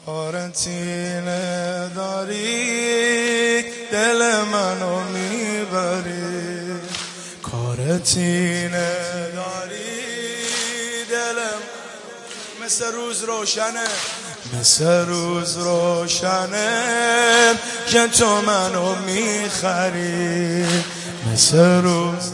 آرنتینه داری دل منو میبری، کارتینه داری دلم مثل روز روشنه، مثل روز روشنه که تو منو میخری، مثل روز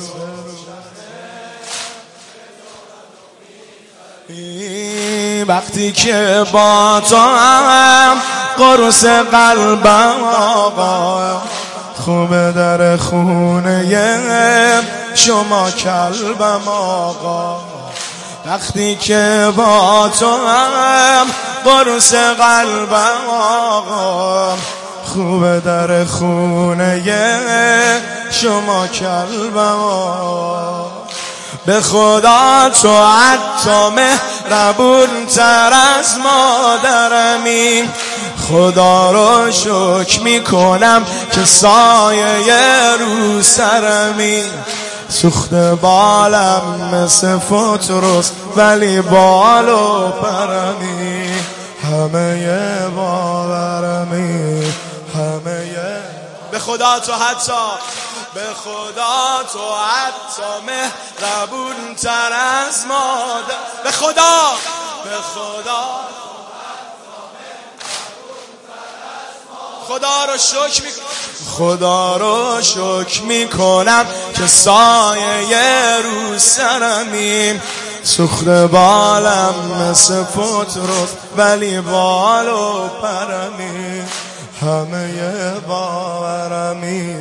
وقتی که با تو هم قرص قلبم آقا، خوبه در خونه شما کلبم آقا. وقتی که با تو هم قرص قلبم آقا، خوبه در خونه شما کلبم آقا. به خدا تو حتی مهربون تر از مادرمی، خدا رو شکر میکنم که سایه رو سرمی. سوخت بالم مثل فوتروس ولی بال و پرمی، همه باورمی همه. به خدا تو حتی، به خدا تو حتی مهربون تر از مادر. به خدا، به خدا خدا رو شکر میکنم، خدا رو شکر میکنم که سایه رو سرمیم. سوخت بالم مثل فوتروس ولی بال و پرمی، همه باورمی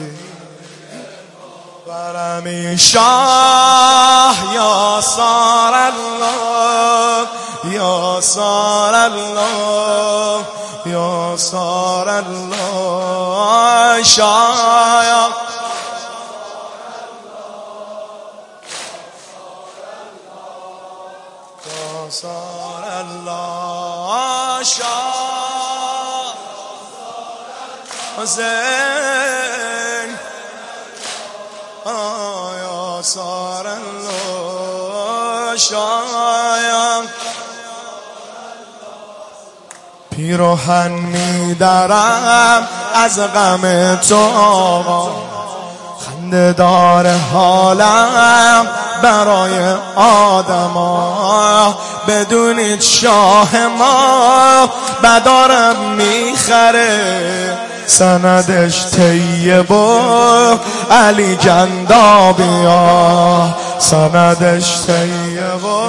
برمی. شاه یا سار الله، یا سار الله، یا سار الله. شاه یا سار الله. شاه حسین یا سار الله. شاه پیراهن میدرم از غم تو آقا، خنده دار حالم برای آدما. بدونید شاه ما بدارم میخره، سندش طیب و علی جندابیا، سندش طیب و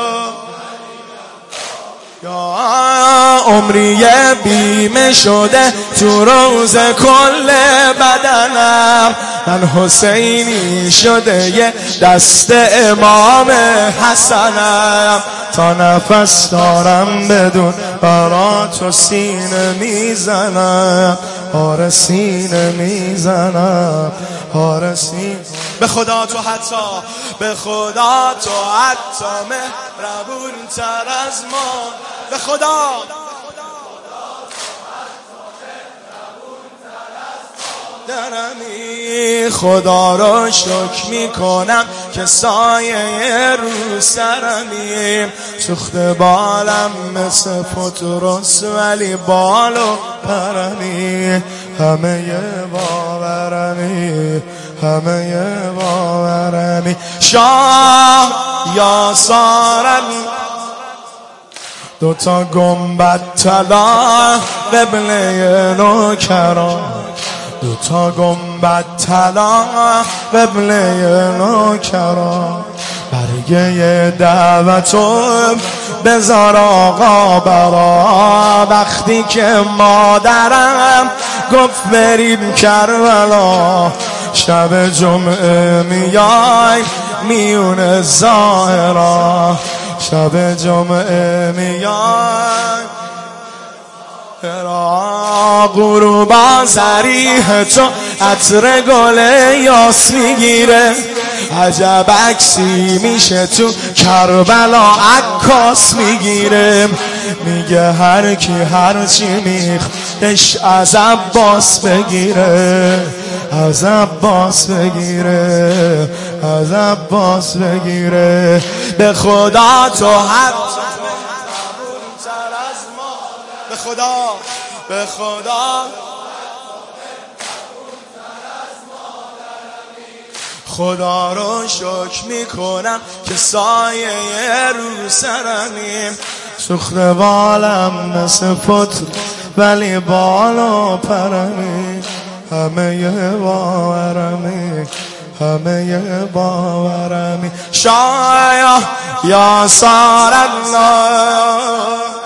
عمری بیمه شده تو روز کل بدنم. من حسینی شده یه دست امام حسنم، تا نفس دارم بدون برات و سینه میزنم، آره سینه میزنم، آره سینه. به خدا تو حتی، به خدا تو حتی مهربون تر از ما. به خدا درمی، خدا رو شکر میکنم که سایه رو سرمی. سوخت بالم مثل فوتروس ولی بال و پرمی، همه باورمی همه باورمی. شاه یا سار دوتا گنبد طلا قبله نوکران، دوتا گنبد طلا قبله نوکران. برگه دعوتو بذار آقا برا، وقتی که مادرم گفت بریم کربلا. شب جمعه میای میون ظاهرا، شب جمعه میای غروبا زریح تو عطر گل یاس میگیره. عجب عکسی میشه تو کربلا عکاس میگیره. میگه هر کی هر چی میخوادش از عباس بگیره، از عباس بگیره، از عباس بگیره. به خدا تو حتی به خدا به خدا خدا رو شکر میکنم که سایه رو سرمیم. سوخت بالم مثل فتر ولی بال و پرمی، همه باورمی همه باورمی. شایا یا سار الله